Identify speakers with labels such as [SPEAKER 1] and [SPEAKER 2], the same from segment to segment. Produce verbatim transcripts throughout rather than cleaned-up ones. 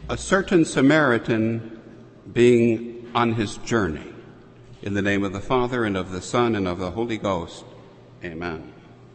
[SPEAKER 1] A certain Samaritan being on his journey, in the name of the Father, and of the Son, and of the Holy Ghost. Amen.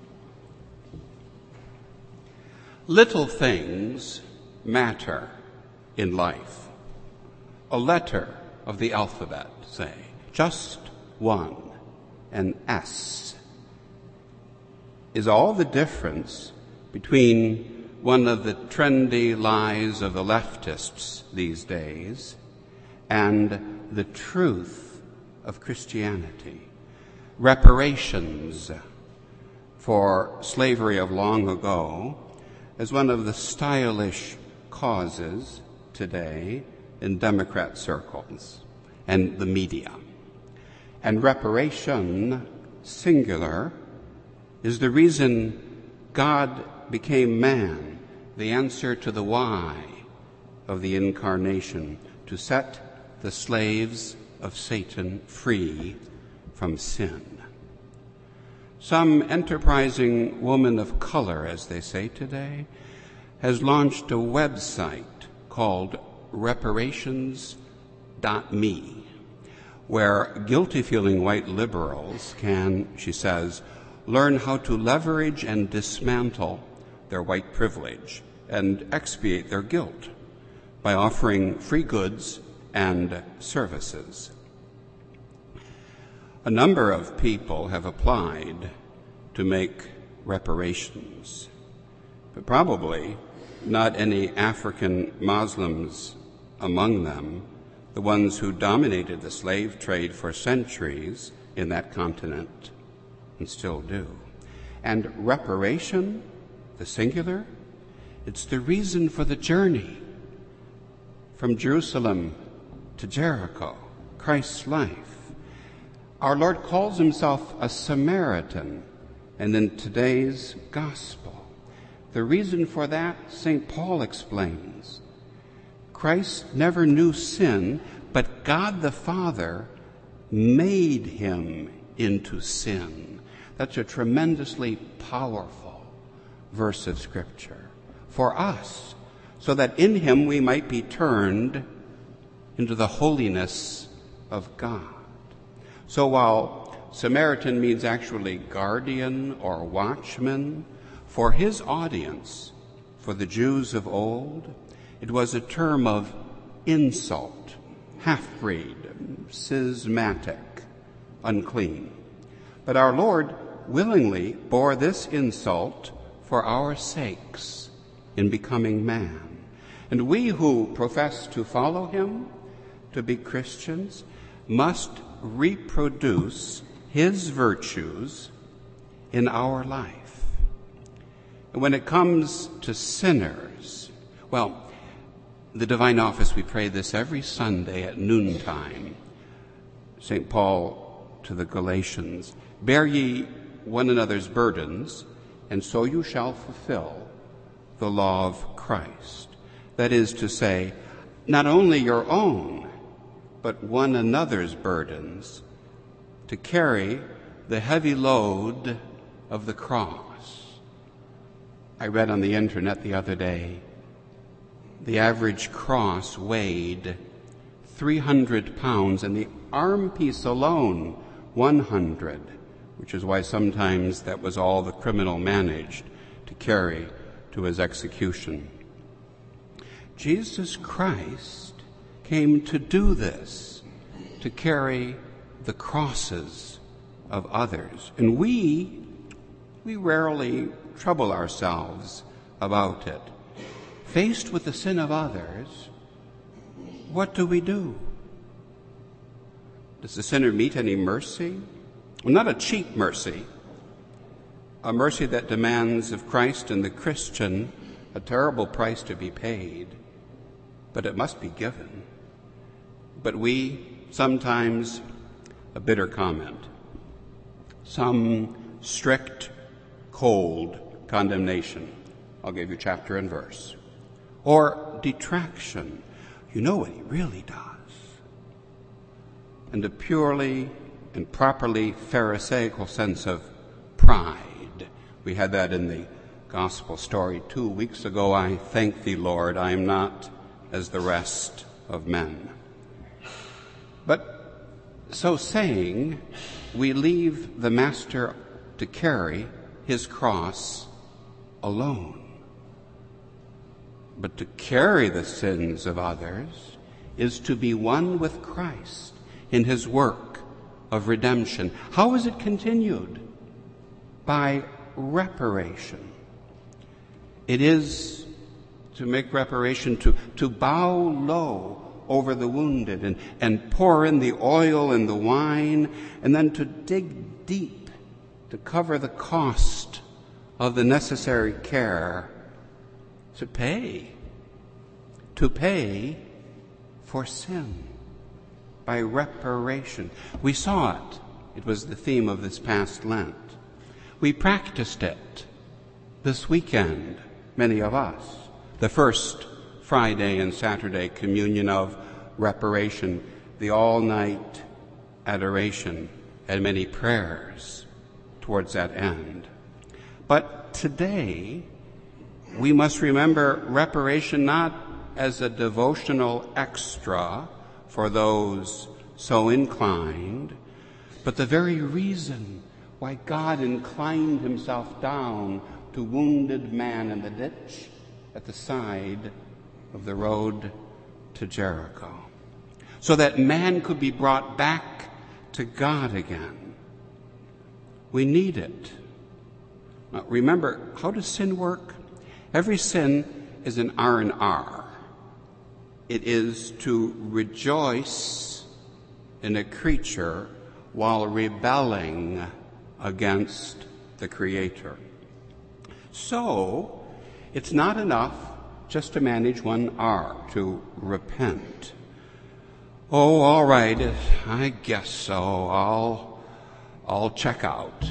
[SPEAKER 1] Little things matter in life. A letter of the alphabet, say, just one, an S, is all the difference between one of the trendy lies of the leftists these days and the truth of Christianity. Reparations for slavery of long ago is one of the stylish causes today in Democrat circles and the media. And reparation, singular, is the reason God became man, the answer to the why of the incarnation, to set the slaves of Satan free from sin. Some enterprising woman of color, as they say today, has launched a website called reparations dot me, where guilty-feeling white liberals can, she says, learn how to leverage and dismantle their white privilege and expiate their guilt by offering free goods and services. A number of people have applied to make reparations, but probably not any African Muslims among them, the ones who dominated the slave trade for centuries in that continent and still do. And reparation, the singular, it's the reason for the journey from Jerusalem to Jericho, Christ's life. Our Lord calls himself a Samaritan, and in today's gospel, the reason for that, Saint Paul explains. Christ never knew sin, but God the Father made him into sin. That's a tremendously powerful verse of Scripture for us, so that in him we might be turned into the holiness of God. So while Samaritan means actually guardian or watchman, for his audience, for the Jews of old, it was a term of insult, half-breed, schismatic, unclean. But our Lord willingly bore this insult for our sakes in becoming man. And we who profess to follow him, to be Christians, must reproduce his virtues in our life. And when it comes to sinners, well, the divine office, we pray this every Sunday at noontime. Saint Paul to the Galatians, bear ye one another's burdens, and so you shall fulfill the law of Christ. That is to say, not only your own, but one another's burdens, to carry the heavy load of the cross. I read on the internet the other day, the average cross weighed three hundred pounds, and the arm piece alone one hundred, which is why sometimes that was all the criminal managed to carry to his execution. Jesus Christ came to do this, to carry the crosses of others. And we, we rarely trouble ourselves about it. Faced with the sin of others, what do we do? Does the sinner meet any mercy? Well, not a cheap mercy, a mercy that demands of Christ and the Christian a terrible price to be paid, but it must be given. But we, sometimes, a bitter comment, some strict, cold condemnation. I'll give you chapter and verse. Or detraction. You know what he really does. And a purely and properly Pharisaical sense of pride. We had that in the gospel story two weeks ago. I thank thee, Lord, I am not as the rest of men. But so saying, we leave the Master to carry his cross alone. But to carry the sins of others is to be one with Christ in his work of redemption. How is it continued? By reparation. It is to make reparation, to, to bow low over the wounded and, and pour in the oil and the wine, and then to dig deep to cover the cost of the necessary care, to pay, to pay for sin by reparation. We saw it. It was the theme of this past Lent. We practiced it this weekend, many of us. The first Friday and Saturday communion of reparation, the all-night adoration, and many prayers towards that end. But today, we must remember reparation not as a devotional extra for those so inclined, but the very reason why God inclined himself down to wounded man in the ditch at the side of the road to Jericho, so that man could be brought back to God again. We need it. Now, remember, how does sin work? Every sin is an R and R. It is to rejoice in a creature while rebelling against the Creator. So, it's not enough just to manage one R, to repent. Oh, all right, I guess so. I'll, I'll check out.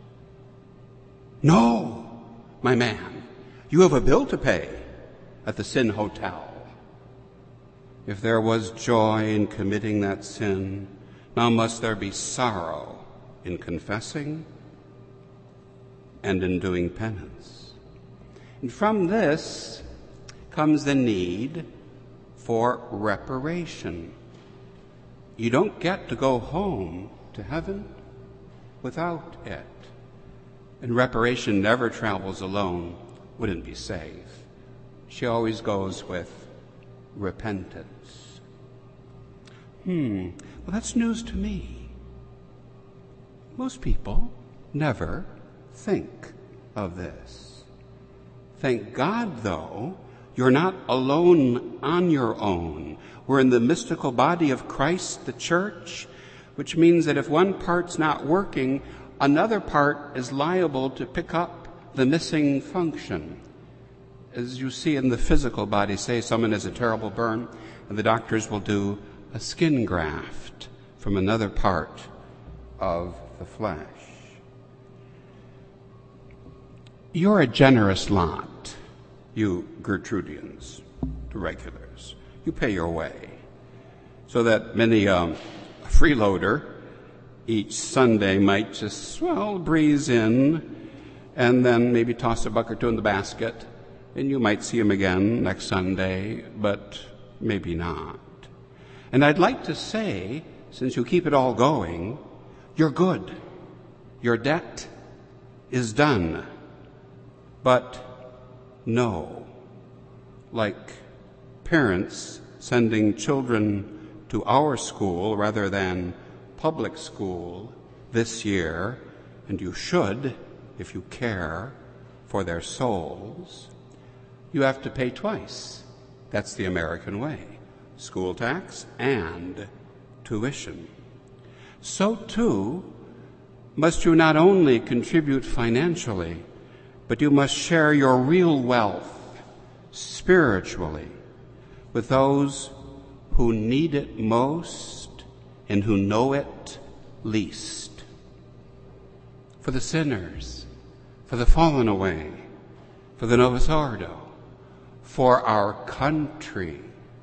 [SPEAKER 1] No, my man, you have a bill to pay at the Sin Hotel. If there was joy in committing that sin, now must there be sorrow in confessing and in doing penance. And from this comes the need for reparation. You don't get to go home to heaven without it. And reparation never travels alone, wouldn't be safe. She always goes with repentance. Hmm, well, that's news to me. Most people never think of this. Thank God, though, you're not alone on your own. We're in the mystical body of Christ, the church, which means that if one part's not working, another part is liable to pick up the missing function. As you see in the physical body, say someone has a terrible burn, and the doctors will do a skin graft from another part of the flesh. You're a generous lot, you Gertrudians, the regulars. You pay your way, so that many um, a freeloader each Sunday might just, well, breeze in and then maybe toss a buck or two in the basket, and you might see him again next Sunday, but maybe not. And I'd like to say, since you keep it all going, you're good. Your debt is done. But no, like parents sending children to our school rather than public school this year, and you should, if you care for their souls, you have to pay twice. That's the American way. School tax and tuition. So too must you not only contribute financially, but you must share your real wealth spiritually with those who need it most and who know it least. For the sinners, for the fallen away, for the Novus Ordo, for our country,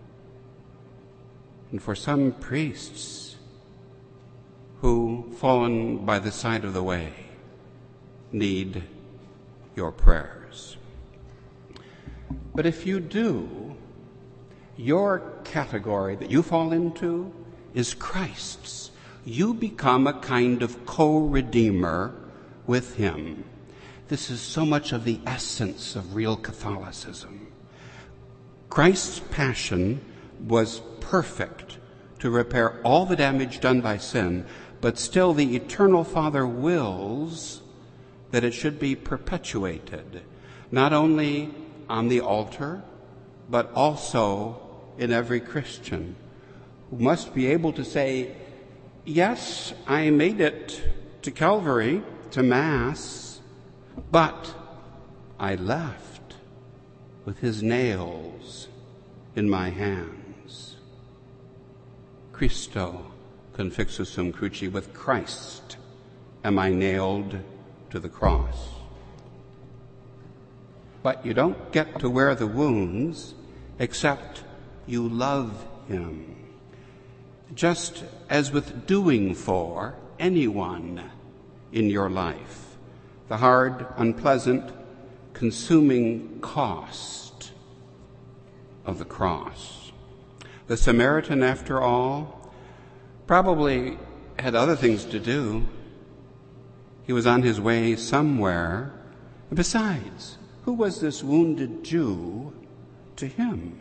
[SPEAKER 1] and for some priests who, fallen by the side of the way, need your prayers. But if you do Your category that you fall into is Christ's. You become a kind of co-redeemer with him. This is so much of the essence of real Catholicism. Christ's passion was perfect to repair all the damage done by sin, but still the Eternal Father wills that it should be perpetuated, not only on the altar, but also in every Christian, who must be able to say, yes, I made it to Calvary, to Mass, but I left with his nails in my hands. Christo confixus sum cruci, with Christ am I nailed to the cross. But you don't get to wear the wounds except you love him. Just as with doing for anyone in your life, the hard, unpleasant, consuming cost of the cross. The Samaritan, after all, probably had other things to do. He was on his way somewhere. Besides, who was this wounded Jew to him?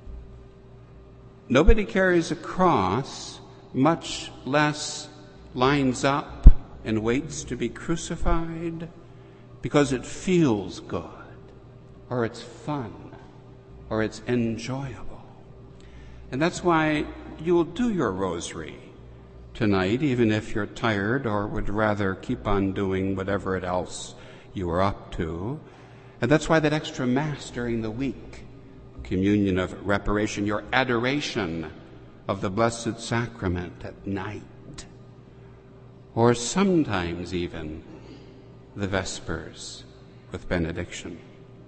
[SPEAKER 1] Nobody carries a cross, much less lines up and waits to be crucified, because it feels good, or it's fun, or it's enjoyable. And that's why you'll do your rosary tonight, even if you're tired or would rather keep on doing whatever it else you are up to. And that's why that extra Mass during the week, communion of reparation, your adoration of the Blessed Sacrament at night, or sometimes even the Vespers with benediction.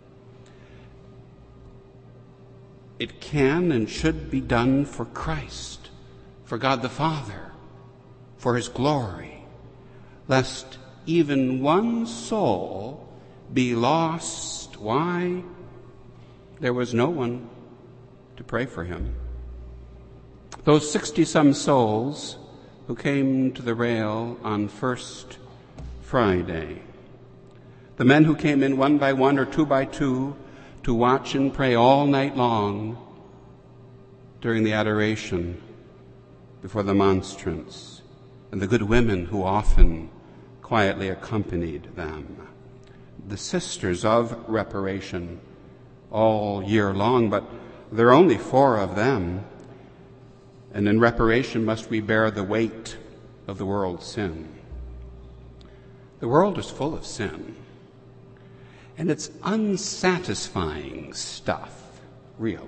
[SPEAKER 1] It can and should be done for Christ, for God the Father, for his glory, lest even one soul be lost. Why? There was no one to pray for him. Those sixty-some souls who came to the rail on First Friday, the men who came in one by one or two by two to watch and pray all night long during the adoration before the monstrance, and the good women who often quietly accompanied them, the sisters of reparation all year long, but there are only four of them, and in reparation must we bear the weight of the world's sin. The world is full of sin, and it's unsatisfying stuff, really,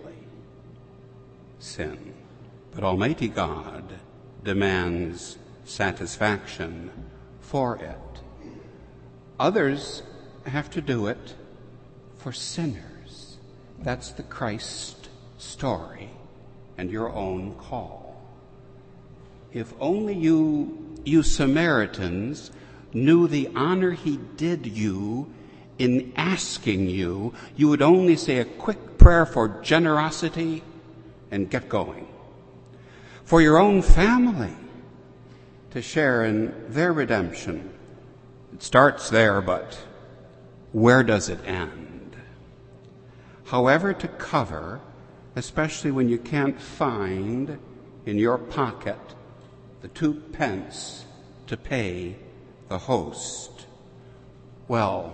[SPEAKER 1] sin. But Almighty God demands satisfaction for it. Others have to do it for sinners. That's the Christ story and your own call. If only you, you Samaritans, knew the honor he did you in asking you, you would only say a quick prayer for generosity and get going. For your own family to share in their redemption. It starts there, but where does it end? However to cover, especially when you can't find in your pocket the two pence to pay the host. Well,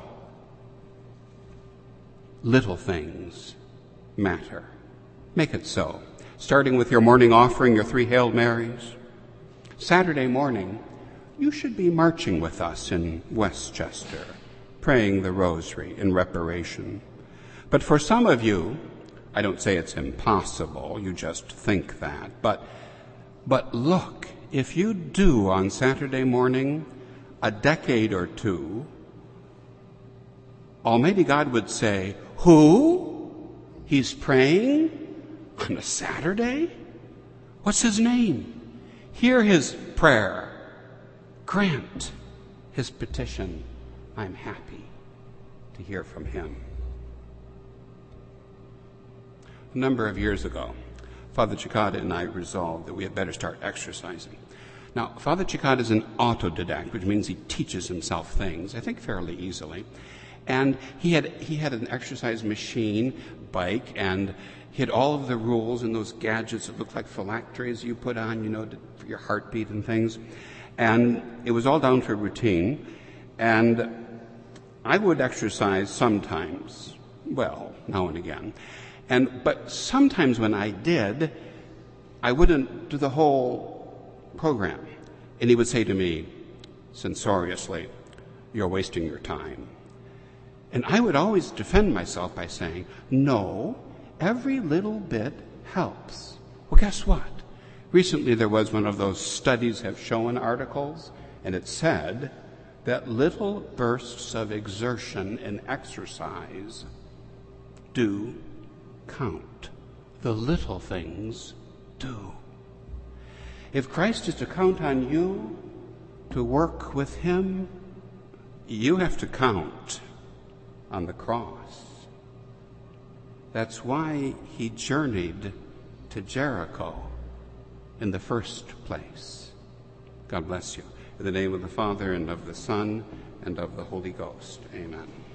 [SPEAKER 1] little things matter. Make it so. Starting with your morning offering, your three Hail Marys. Saturday morning, you should be marching with us in Westchester, praying the Rosary in reparation. But for some of you, I don't say it's impossible, you just think that, but, but look, if you do on Saturday morning a decade or two, Almighty God would say, who? He's praying on a Saturday? What's his name? Hear his prayer. Grant his petition. I'm happy to hear from him. A number of years ago, Father Chikada and I resolved that we had better start exercising. Now, Father Chikada is an autodidact, which means he teaches himself things, I think fairly easily. And he had he had an exercise machine, bike, and he had all of the rules and those gadgets that looked like phylacteries you put on, you know, to, for your heartbeat and things. And it was all down to a routine. And I would exercise sometimes, well, now and again. And but sometimes when I did, I wouldn't do the whole program. And he would say to me, censoriously, "You're wasting your time." And I would always defend myself by saying, no, every little bit helps. Well, guess what? Recently there was one of those studies have shown articles, and it said that little bursts of exertion and exercise do count. The little things do. If Christ is to count on you to work with him, you have to count on the cross. That's why he journeyed to Jericho in the first place. God bless you. In the name of the Father, and of the Son, and of the Holy Ghost. Amen.